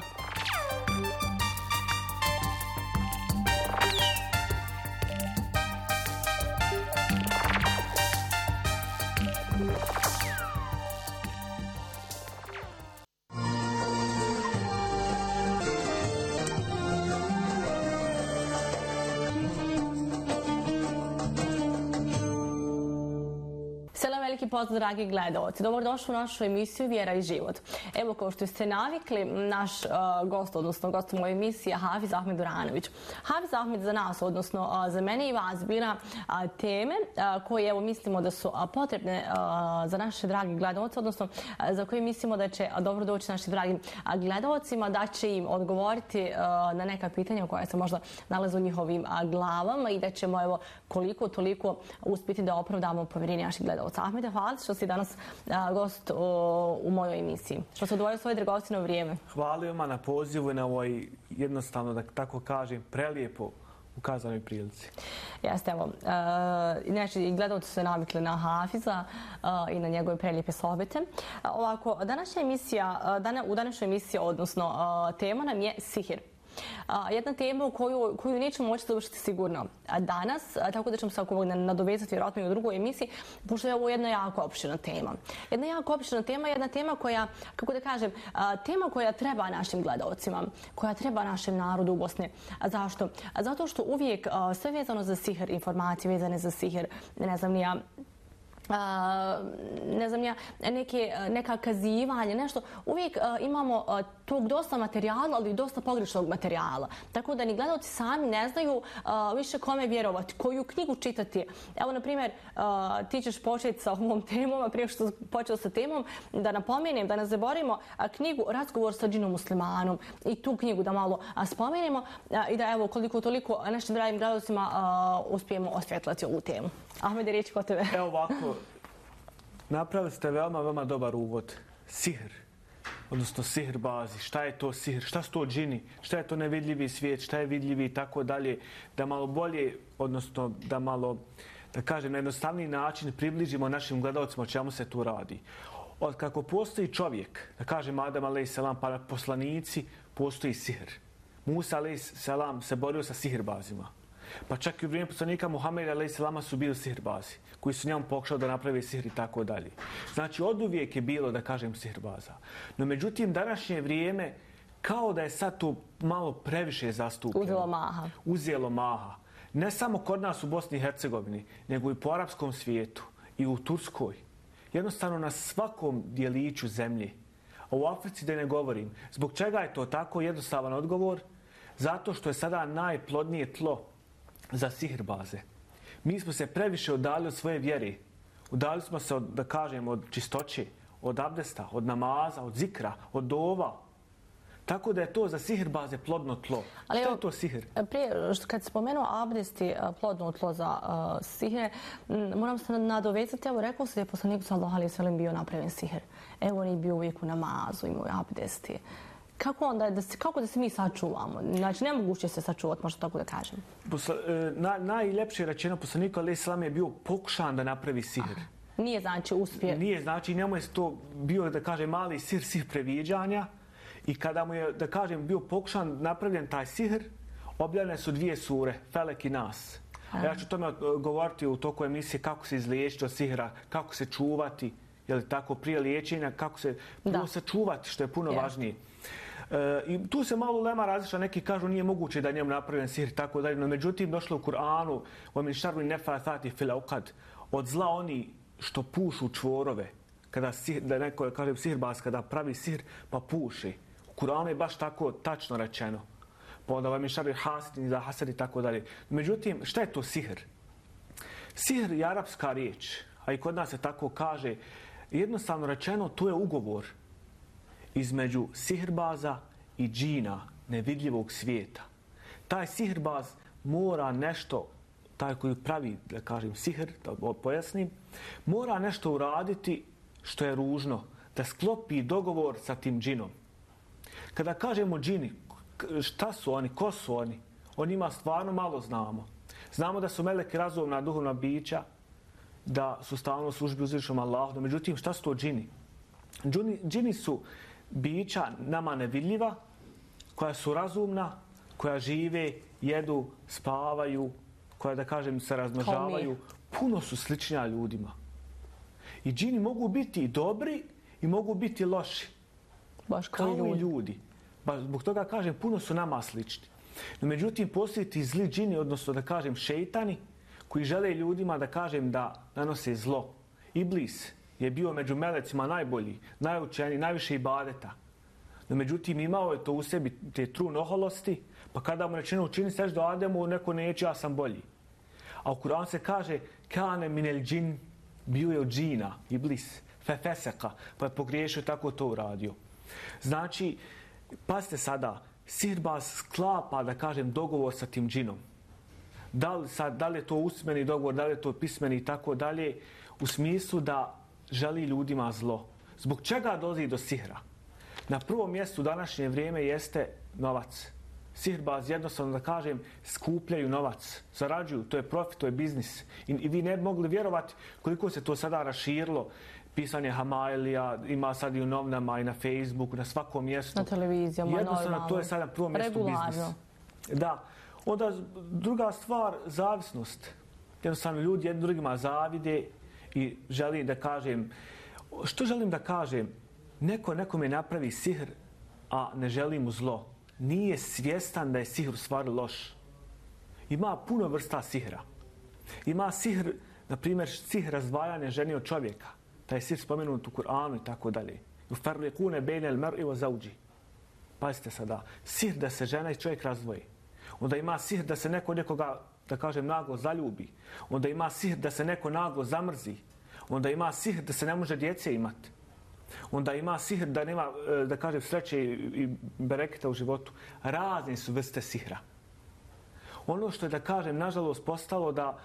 Pozdrav, dragi gledalci. Dobrodošli u našu emisiju Vjera i život. Evo, kao što ste navikli, naš gost, odnosno gost moje emisije, Hafiz Ahmed Duranović. Hafiz Ahmed za nas, odnosno za mene i vas, bira teme koje evo mislimo da su potrebne za naše dragi gledalce, odnosno za koje mislimo da će dobro doći našim dragim gledalcima, da će im odgovoriti na neka pitanja koja se možda nalaze u njihovim glavama i da ćemo evo koliko toliko uspjeti da opravdamo povjerenje naših gledalca. Ahmede, hvala što si danas gost u mojoj emisiji. Što se odvojio svoje dragovicino vrijeme. Hvala vam na pozivu i na ovoj jednostavno, da tako kažem, prelijepo ukazanoj prilici. Jeste, evo. Inače, i gledalci su se navikli na Hafiza i na njegove prelijepe sohbete. Ovako, u današnjoj emisiji, odnosno tema nam je sihir. Jedna tema u koju nećemo moći završiti sigurno danas, tako da ćemo se nadovezati vjerojatno i u drugoj emisiji, pošto je ovo jedna jako opširna tema. Jedna tema koja, kako da kažem, tema koja treba našim gledalcima, koja treba našem narodu u Bosni. Zašto? Zato što uvijek sve vezano za sihir, informacije vezane za sihir, neka kazivanja, nešto. Uvijek imamo tog dosta materijala, ali i dosta pogrešnog materijala. Tako da ni gledalci sami ne znaju više kome vjerovati, koju knjigu čitati. Evo, na primjer, ti ćeš početi sa ovom temom, a prije što počeo sa temom, da napomenem, da ne zaboravimo knjigu Razgovor sa džinom muslimanom i tu knjigu da malo spomenemo i da evo koliko toliko našim dragim gledalcima uspijemo osvjetlati ovu temu. Ahmede, riječ kod tebe. Evo ovako, napravili ste veoma dobar uvod. Sihr, odnosno sihr bazi. Šta je to sihr? Šta su to džini? Šta je to nevidljivi svijet? Šta je vidljivi i tako dalje? Da malo bolje, odnosno da malo, da kažem, na jednostavniji način približimo našim gledalcima o čemu se tu radi. Od kako postoji čovjek, da kažem Adam a.s. pa poslanici, postoji sihr. Musa a.s. se borio sa sihrbazima. Pa čak i u vrijeme poslanika Muhameda a.s. su bili sihrbazi, koji su njemu pokušali da naprave sihr i tako dalje. Znači, oduvijek je bilo, da kažem, sihrbaza. No, međutim, današnje vrijeme, kao da je sad to malo previše zastupljeno. Uzelo maha. Ne samo kod nas u Bosni i Hercegovini, nego i po arapskom svijetu i u Turskoj. Jednostavno na svakom dijeliću zemlje. A u Africi da ne govorim. Zbog čega je to tako? Jednostavan odgovor. Zato što je sada najplodnije tlo za sihrbaze. Mi smo se previše udali od svoje vjere. Udali smo se, da kažem, od čistoće, od abdesta, od namaza, od zikra, od dova. Tako da je to za sihrbaze plodno tlo. Ali što je to sihr? Prije, kad se spomenuo abdest i plodno tlo za sihre, moram se nadovezati. Evo, rekao se da je poslanik sallallahu alejhi ve sellem bio napravljen sihr. Evo, on je bio uvijek u namazu, imao abdesti. Kako da se mi sačuvamo? Znači, nemoguće se sačuvati, možda tako da kažem. Najljepše rečeno, poslanik alejhi selam je bio pokušan da napravi sihr. Nije znači uspije. Nije znači, njemu je to bio, da kažem, mali sihr previđanja. I kada mu je, da kažem, bio pokušan napravljen taj sihr, Objavljene su 2 sure, Felek i Nas. Ja ću o tome govoriti u toku emisije kako se izliječiti od sihra, kako se čuvati, je li tako, prije liječenja, kako se prvo sačuvati, što je puno važnije. I tu se malo ulema različita, neki kažu nije moguće da njemu napravljen sihr, tako dalje, no međutim došlo u Kur'anu وَمِنْ شَرِّ النَّفَّاثَاتِ فِي الْعُقَدِ, od zla oni što pušu čvorove, kada da neko kaže sihirbaz, kada pravi sihr pa puši. U Kur'anu je baš tako tačno rečeno. Pa onda وَمِنْ شَرِّ حَاسِدٍ إِذَا حَسَدَ i tako dalje. Međutim, šta je to sihr? Sihr je arapska riječ, a i kod nas se tako kaže. Jednostavno rečeno, to je ugovor između sihirbaza i džina, nevidljivog svijeta. Taj sihirbaz mora nešto, taj koji pravi, da kažem, sihr, da pojasnim, mora nešto uraditi što je ružno, da sklopi dogovor sa tim džinom. Kada kažemo džini, šta su oni, ko su oni? O njima stvarno malo znamo. Znamo da su meleki razumna duhovna bića, da su stalno u službi uzvišenom Allahu. No, međutim, šta su to džini? Džini su bića nama nevidljiva, koja su razumna, koja žive, jedu, spavaju, koja, da kažem, se razmnožavaju. Puno su sličnija ljudima. I džini mogu biti i dobri i mogu biti loši. Baš kao i ljudi. Zbog toga kažem, puno su nama slični. No, međutim, postoje ti zli džini, odnosno da kažem šejtani, koji žele ljudima, da kažem, da nanose zlo. Iblis je bio među melecima najbolji, najučeniji, najviše ibadeta. No, međutim, imao je to u sebi, te trun oholosti, pa kada mu rečeno učini seždu Ademu, neko neće, ja sam bolji. A u Kur'anu se kaže, kane minel džin, bio je od džina, Iblis, fefeseka, pa je pogriješio, tako to uradio. Znači, pazite sada, sihirbaz sklapa, da kažem, dogovor sa tim džinom. Da li je to usmeni dogovor, da li je to pismeni i tako dalje, u smislu da želi ljudima zlo. Zbog čega dolazi do sihra? Na prvom mjestu u današnje vrijeme jeste novac. Sihirbaz, jednostavno da kažem, skupljaju novac, zarađuju, to je profit, to je biznis. I vi ne bi mogli vjerovati koliko se to sada raširilo. Pisanje Hamailija, ima sad i u novinama i na Facebooku, na svakom mjestu. Na televizijama, jednostavno, to je sad na prvom mjestu biznis. Da. Onda druga stvar, zavisnost. Jednostavno ljudi jednim drugima zavide i želim da kažem, što želim da kažem? Neko nekome napravi sihr, a ne želi mu zlo. Nije svjestan da je sihr u stvari loš. Ima puno vrsta sihra. Ima sihr, na primjer, sihr razdvajanja žene od čovjeka. Taj sihr spomenut u Kur'anu i tako dalje. Yufarriqune bejne al-mar'i wa zawji. Pazite sada, sihr da se žena i čovjek razdvoji. Onda ima sihr da se neko nekoga, da kažem, naglo zaljubi. Onda ima sihr da se neko naglo zamrzi. Onda ima sihr da se ne može djece imati. Onda ima sihr da nema, da kažem, sreće i bereketa u životu. Razne su vrste sihra. Ono što je, da kažem, nažalost postalo da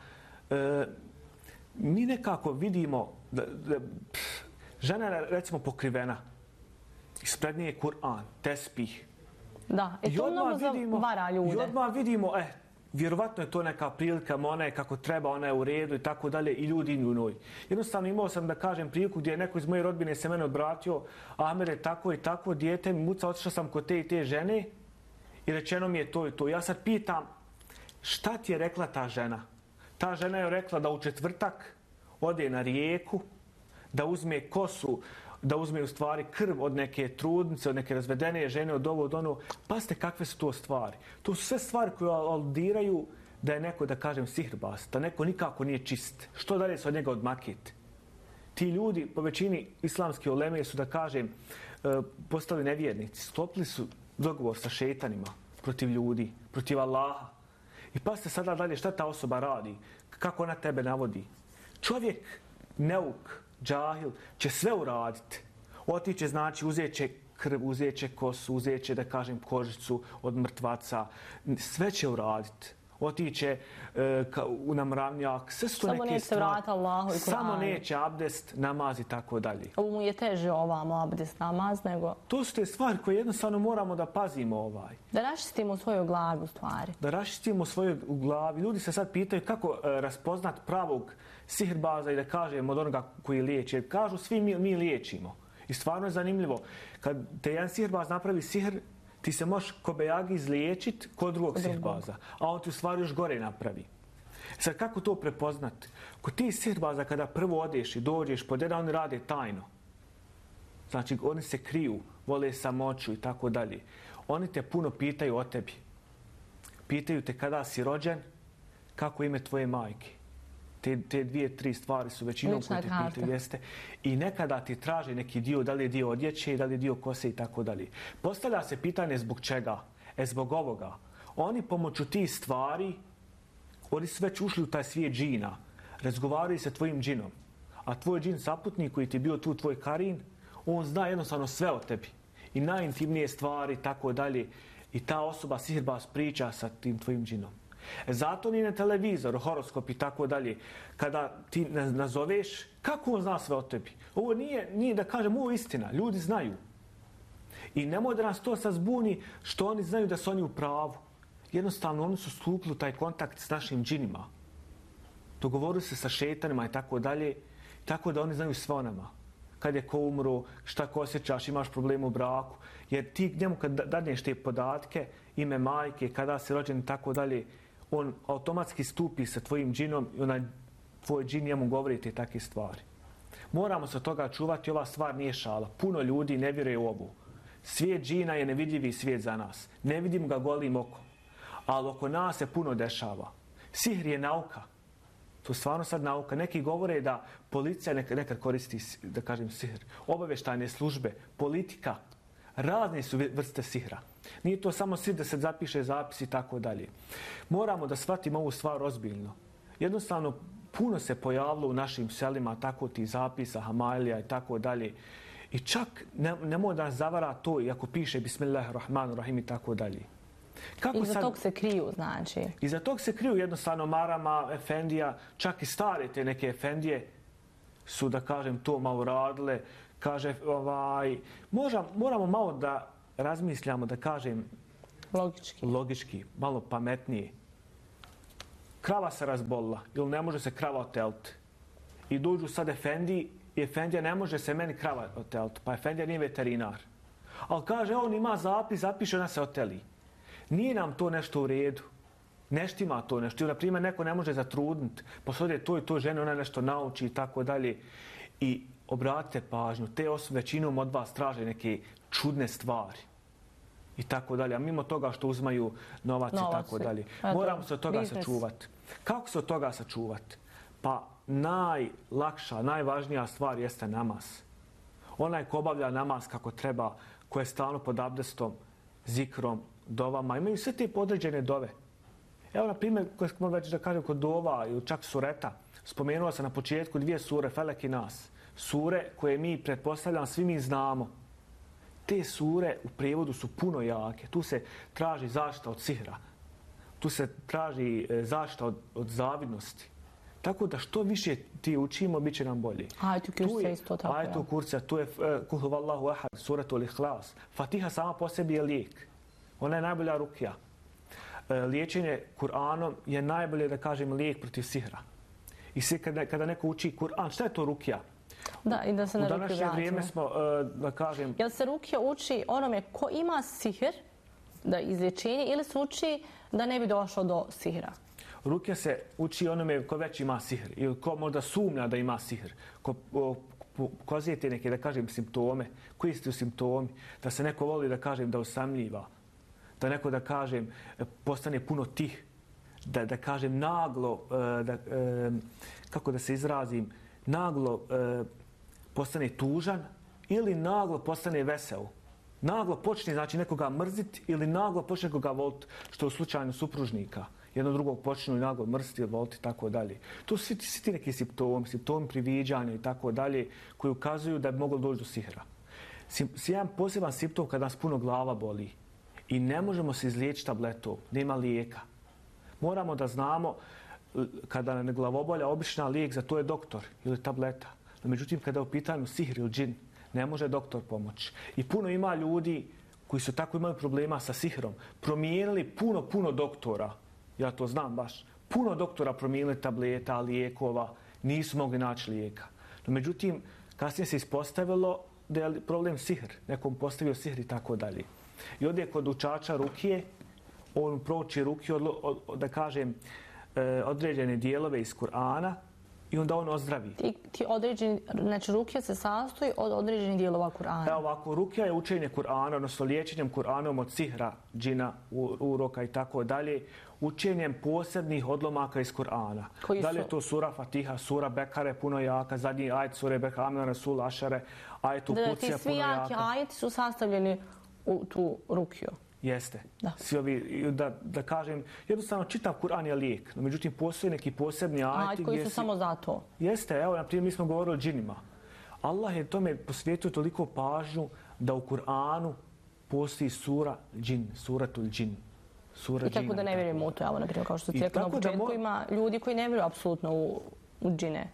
mi nekako vidimo da žena je, recimo, pokrivena. Ispred nje je Kur'an, tespih. Da, i to mnogo zavara ljude. I odmah vidimo, vjerovatno je to neka prilika, ona je kako treba, ona je u redu i tako dalje, i ljudi u njoj. Jednostavno imao sam, da kažem, priliku gdje je neko iz moje rodbine se mene obratio, Amer je tako i tako, dijete mi muca, otišao sam kod te i te žene i rečeno mi je to i to. Ja sad pitam, šta ti je rekla ta žena? Ta žena je rekla da u četvrtak ode na rijeku, da uzme kosu, da uzme u stvari krv od neke trudnice, od neke razvedene žene, od ovo, od ono. Pazite kakve su to stvari. To su sve stvari koje aludiraju da je neko, da kažem, sihirbaz, da neko nikako nije čist. Što dalje se od njega odmakiti? Ti ljudi, po većini islamske uleme, su, da kažem, postali nevjernici. Sklopili su dogovor sa šejtanima protiv ljudi, protiv Allaha. I pazite sada dalje šta ta osoba radi, kako ona tebe navodi. Čovjek, neuk, džahil, će sve uraditi. Otiće, znači, uzet će krv, uzet će kosu, uzet će, da kažem, kožicu od mrtvaca. Sve će uraditi. Otiće na mravnjak. Sve su to neke stvari. Samo neće abdest, namaz i tako dalje. Ovo mu je teže ovamo abdest, namaz, nego... To su te stvari koje jednostavno moramo da pazimo . Da raščistimo svoju glavu stvari. Da raščistimo svoju glavu. Ljudi se sad pitaju kako raspoznat pravog sihirbaza i da kažem od onoga koji liječi. Jer kažu svi mi liječimo. I stvarno je zanimljivo. Kad te jedan sihirbaz napravi sihr, Ti se možeš kobejagi izliječiti kod drugog sihirbaza, a on ti u stvari još gore napravi. Sad, kako to prepoznati? Kod ti sihirbaza kada prvo odeš i dođeš pod jedan, oni rade tajno. Znači, oni se kriju, vole samoću i tako dalje. Oni te puno pitaju o tebi. Pitaju te kada si rođen, kako ime tvoje majke. Te dvije, tri stvari su većinom koje te pitaju, jeste. I nekada ti traže neki dio, da li je dio odjeće, da li je dio kose i tako dalje. Postavlja se pitanje zbog čega? Zbog ovoga. Oni pomoću tih stvari, oni su već ušli u taj svijet džina. Razgovaraju sa tvojim džinom. A tvoj džin saputnik koji ti je bio tu, tvoj karin, on zna jednostavno sve o tebi. I najintimnije stvari, tako dalje. I ta osoba sihirbaz priča sa tim tvojim džinom. Zato ni na televizoru, horoskop i tako dalje, kada ti nazoveš, kako on zna sve o tebi? Ovo nije da kažem, ovo je istina. Ljudi znaju. I nemoj da nas to sad zbuni što oni znaju da su oni u pravu. Jednostavno, oni su stupili u taj kontakt s našim džinima. Dogovorili se sa šetanima i tako dalje, tako da oni znaju sve o nama. Kad je ko umro, šta ko osjećaš, imaš problem u braku. Jer ti njemu kad dadneš te podatke, ime majke, kada si rođen i tako dalje, on automatski stupi sa tvojim džinom i onaj tvoj džin njemu govori te takve stvari. Moramo se od toga čuvati, ova stvar nije šala. Puno ljudi ne vjeruje u ovu. Svijet džina je nevidljivi svijet za nas. Ne vidim ga golim okom. Ali oko nas se puno dešava. Sihr je nauka. To je stvarno sad nauka. Neki govore da policija nekad koristi, da kažem, sihr. Obavještajne službe, politika, razne su vrste sihra. Nije to samo sihr da se zapiše zapis i tako dalje. Moramo da shvatimo ovu stvar ozbiljno. Jednostavno, puno se pojavilo u našim selima tako ti zapisa, hamailija i tako dalje. I čak nemoj da nas zavara to, iako piše Bismillahirrahmanirrahim i tako dalje. Iza tog se kriju, znači? Iza tog se kriju jednostavno marama, efendija, čak i stare te neke efendije su, da kažem, to malo radile. Kaže, moramo malo da razmišljamo, da kažem, logički, malo pametnije. Krava se razbolila, ili ne može se krava oteliti. I dođu sad efendiji, i efendija ne može se meni krava oteliti, pa efendija nije veterinar. Ali kaže, on ima zapis, zapiše, ona se oteli. Nije nam to nešto u redu. Ne štima to nešto. Na primjer, neko ne može zatrudniti, pa sad je to i to žene, ona nešto nauči i tako dalje. I obratite pažnju, te osobe većinom od vas traže neke čudne stvari. I tako dalje. A mimo toga što uzmaju novac i tako dalje. Moramo se od toga sačuvati. Kako se od toga sačuvati? Pa najlakša, najvažnija stvar jeste namaz. Onaj ko obavlja namaz kako treba, ko je stalno pod abdestom, zikrom, dovama, imaju sve te podređene dove. Evo, na primjer, koje smo već da kažem kod dova ili čak sureta, spomenuo sam na početku 2 sure, Felek i Nas. Sure koje mi, pretpostavljam, svi mi znamo. Te sure u prijevodu su puno jake. Tu se traži zaštita od sihra. Tu se traži zaštita od zavidnosti. Tako da što više ti učimo, bit će nam bolje. Ajetu kursa isto tako. Ajetu kursa, tu je Kul huvallahu ahad, suratul ihlas. Fatiha sama po sebi je lijek. Ona je najbolja rukija. Liječenje Kur'anom je najbolje, da kažem, lijek protiv sihra. I svi kada neko uči Kur'an, šta je to rukija? Da, i da se na rukiju vratimo. U današnje vrijeme smo, da kažem... Jel se rukija uči onome ko ima sihr, da izlječenje, ili se uči da ne bi došlo do sihra? Rukija se uči onome ko već ima sihr, ili ko možda sumnja da ima sihr, ko pokazuje te neke, da kažem, simptome. Koji su simptomi? Da se neko voli, da kažem, da usamljiva. Da neko, da kažem, postane puno tih. Da kažem, naglo, kako da se izrazim, naglo postane tužan ili naglo postane vesel. Naglo počne, znači, nekoga mrziti ili naglo počne nekoga voliti, što je u slučaju supružnika. Jedno drugog počnu i naglo mrziti ili voliti i tako dalje. To su svi ti neki simptomi priviđanja i tako dalje, koji ukazuju da bi moglo doći do sihra. Jedan poseban simptom kada nas puno glava boli i ne možemo se izliječiti tabletom, nema lijeka. Moramo da znamo kada nam je glavobolja, obična lijek za to je doktor ili tableta. No, međutim, kada je u pitanju sihr ili džin, ne može doktor pomoći. I puno ima ljudi koji su tako imali problema sa sihrom, promijenili puno doktora. Ja to znam baš. Puno doktora promijenili tableta, lijekova, nisu mogli naći lijeka. No, međutim, kasnije se ispostavilo da je problem sihr, nekom postavio sihr i tako dalje. I ode kod učača rukije, on prouči rukiju, da kažem, određene dijelove iz Kur'ana i onda on ozdravi. Ti određeni, znači rukija se sastoji od određenih dijelova Kur'ana. Evo ovako, rukija je učenje Kur'ana, odnosno liječenjem Kur'anom od sihra, džina, uroka i tako dalje, učenjem posebnih odlomaka iz Kur'ana. Da li je to sura Fatiha, sura Bekare puno jaka, zadnji ajet sure Bekare, Amna Rasul Ašare, ajet u Kucija puno jaka. Ti svi jaki ajeti su sastavljeni u tu rukiju. Jeste. Svi ovi, da kažem, jednostavno čitav Kur'an je lijek, no međutim postoje neki posebni ajeti koji su samo za to. Jeste, evo, na primjer, mi smo govorili o džinima. Allah je tome posvijetio toliko pažnju da u Kur'anu postoji sura džin, suratul džin. I tako da ne vjerujemo u to, evo, na primjer, kao što ti rekao na početku, ima ljudi koji ne vjeruju apsolutno u džine,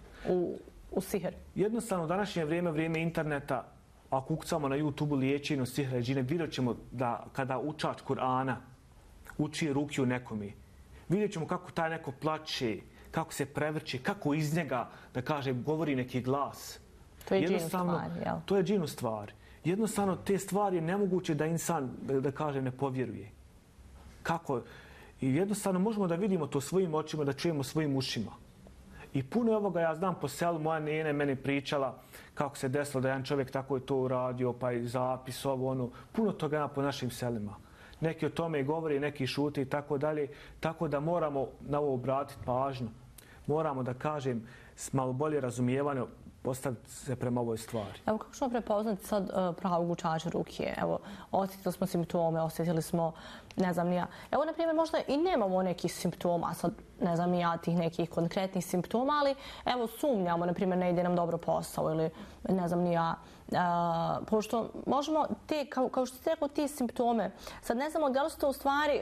u sihr. Jednostavno, današnje vrijeme interneta, ako ukucamo na YouTube-u liječenje od sihra i džine, vidjet ćemo da kada učač Kur'ana uči rukiju nekome, vidjet ćemo kako taj neko plače, kako se prevrće, kako iz njega, da kažem, govori neki glas. To je džinu stvar, jel? To je džinu stvar. Jednostavno, te stvari je nemoguće da insan, da kažem, ne povjeruje. Kako? I jednostavno možemo da vidimo to svojim očima, da čujemo svojim ušima. I puno ovoga ja znam po selu, moja nene meni pričala kako se desilo da jedan čovjek tako je to uradio, pa i zapis ovo, ono, puno toga ima po našim selima. Neki o tome govori, neki šute i tako dalje, tako da moramo na ovo obratiti pažnju. Moramo, da kažem, s malo bolje razumijevanje postaviti se prema ovoj stvari. Evo, kako ćemo prepoznati sad pravog učača rukije? Evo, osjetili smo simptome, osjetili smo, ne znam ni ja. Evo, na primjer, možda i nemamo nekih simptoma, sad ne znam ni ja tih nekih konkretnih simptoma, ali evo, sumnjamo, na primjer, ne ide nam dobro posao ili ne znam ni ja. Pošto možemo te, kao što ti rekao, ti simptome, sad ne znamo da li su to u stvari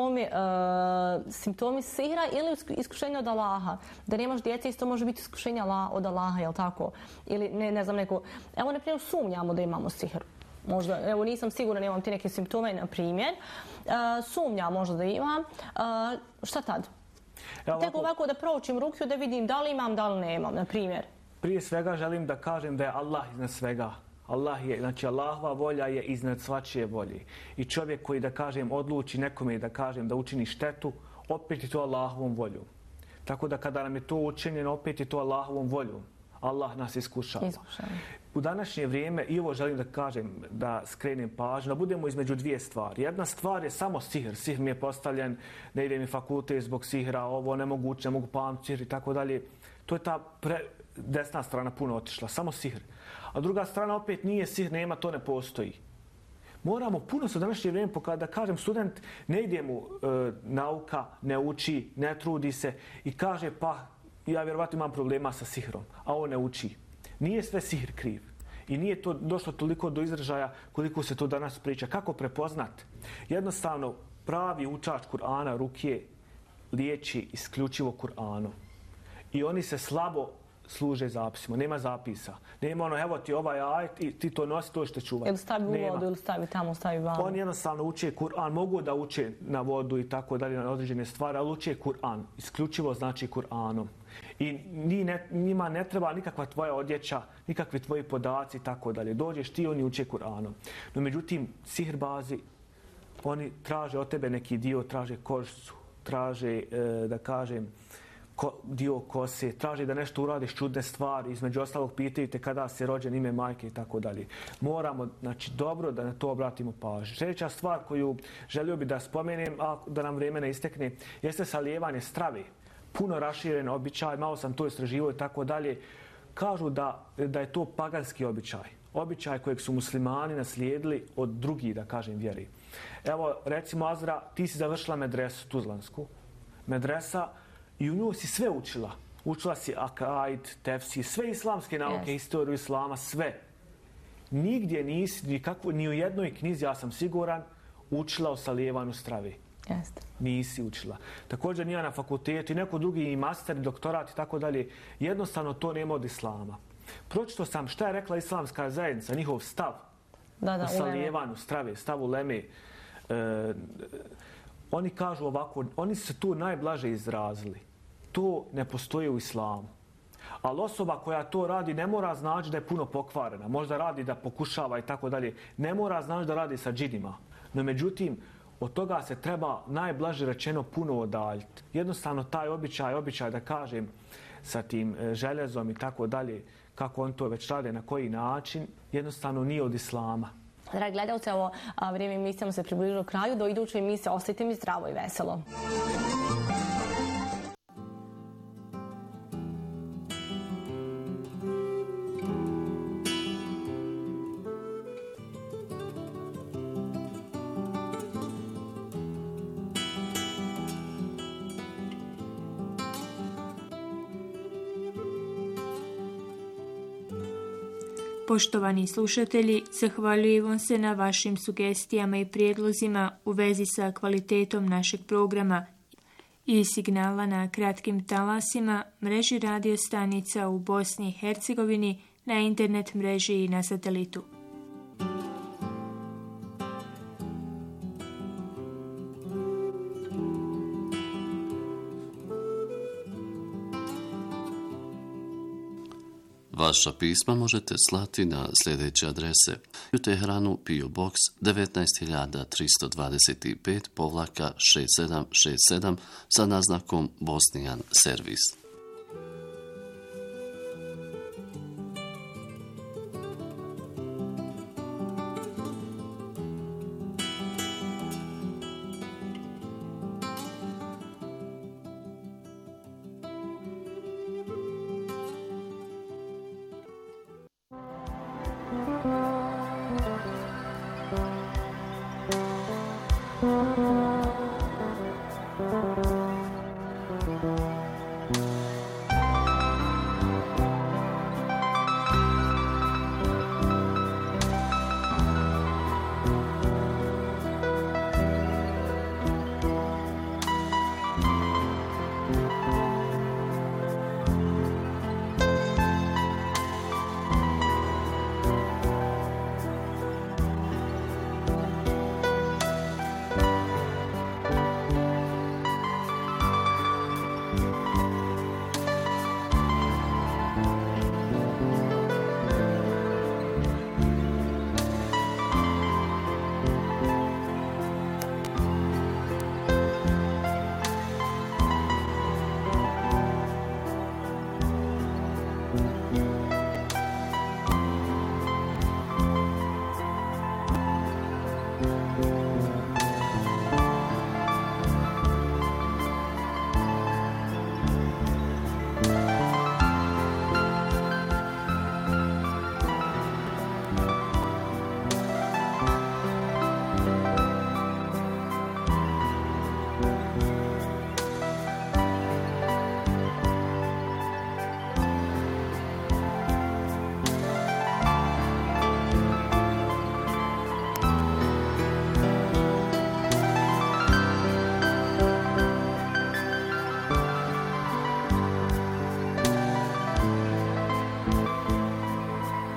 simptomi sihra ili iskušenja od Allaha. Da nemaš djece, isto može biti iskušenja od Allaha, jel tako? Ili ne znam neko. Evo, na primjer, sumnjamo da imamo sihr. Možda, evo, nisam sigurna, nemam ti neke simptome, na primjer. Sumnjam možda da imam. Šta tad? Tek ovako da proučim rukiju, da vidim da li imam, da li nemam, na primjer. Prije svega želim da kažem da je Allah iznad svega. Znači Allahova volja je iznad svačije volje. I čovjek koji, da kažem, odluči nekome, da kažem, da učini štetu, opet je to Allahovom voljom. Tako da kada nam je to učinjeno, opet je to Allahovom voljom. Allah nas iskušava. U današnje vrijeme, i ovo želim da kažem, da skrenem pažnju, da budemo između dvije stvari. Jedna stvar je samo sihr. Sihr mi je postavljen, ne ide mi fakultet zbog sihra, ovo nemoguće, ne mogu pamtiti sihr i tako dalje. To je ta desna strana puno otišla, samo sihr. A druga strana opet nije sihr, nema, to ne postoji. Moramo puno se u današnje vrijeme pokazati, da kažem, student ne ide mu nauka, ne uči, ne trudi se i kaže pa ja vjerovatno imam problema sa sihrom, a on ne uči. Nije sve sihr kriv. I nije to došlo toliko do izražaja koliko se to danas priča. Kako prepoznat? Jednostavno, pravi učač Kur'ana rukije liječi isključivo Kur'anom. I oni se slabo služe zapisima. Nema zapisa. Nema ono, evo ti ovaj ajet i ti to nosi, to što čuvati. Ili stavi u vodu, ili stavi tamo, stavi vamo. Oni jednostavno uče Kur'an. Mogu da uče na vodu i tako dalje, na određene stvari, ali uče Kur'an. Isključivo znači Kur'anom. I njima ne treba nikakva tvoja odjeća, nikakvi tvoji podaci i tako dalje. Dođeš ti, oni uče Kur'anom. No međutim, sihrbazi, oni traže od tebe neki dio, traže kožicu, traže, da kažem, dio kose, traži da nešto uradiš čudne stvari, između ostalog pitaju te kada si rođen, ime majke i tako dalje. Moramo, znači, dobro da na to obratimo pažnju. Sljedeća stvar koju želio bi da spomenem, a da nam vrijeme ne istekne, jeste salijevanje strave. Puno raširen običaj, malo sam to istraživao i tako dalje. Kažu da je to paganski običaj. Običaj kojeg su muslimani naslijedili od drugih, da kažem, vjeri. Evo, recimo, Azra, ti si završila medresu tuzlansku. Medresa, i u nju si sve učila. Učila si akaid, tefsir, sve islamske nauke, historiju islama, sve. Nigdje nisi, ni u jednoj knjizi, ja sam siguran, učila o salijevanju strave. Nisi učila. Također nije na fakultetu i neko drugi i master, doktorat i tako dalje. Jednostavno to nema od islama. Pročito sam šta je rekla islamska zajednica, njihov stav o salijevanju strave, stav uleme. Oni kažu ovako, oni su tu najblaže izrazili. To ne postoji u islamu. Ali osoba koja to radi ne mora znači da je puno pokvarena. Možda radi da pokušava i tako dalje. Ne mora znači da radi sa džinima. No međutim, od toga se treba najblaže rečeno puno odaljiti. Jednostavno taj običaj da kažem sa tim željezom i tako dalje, kako on to već rade, na koji način, jednostavno nije od islama. Dragi gledalci, ovo vrijeme emisijama se približilo kraju. Do iduće emisije ostajte mi zdravo i veselo. Poštovani slušatelji, zahvaljujem vam se na vašim sugestijama i prijedlozima u vezi sa kvalitetom našeg programa i signala na kratkim talasima, mreži radio stanica u Bosni i Hercegovini, na internet mreži i na satelitu. Vaša pisma možete slati na sljedeće adrese: u Teheranu PO Box 19325-6767 sa naznakom Bosnijan servis.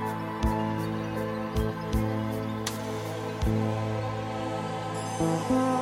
Thank you.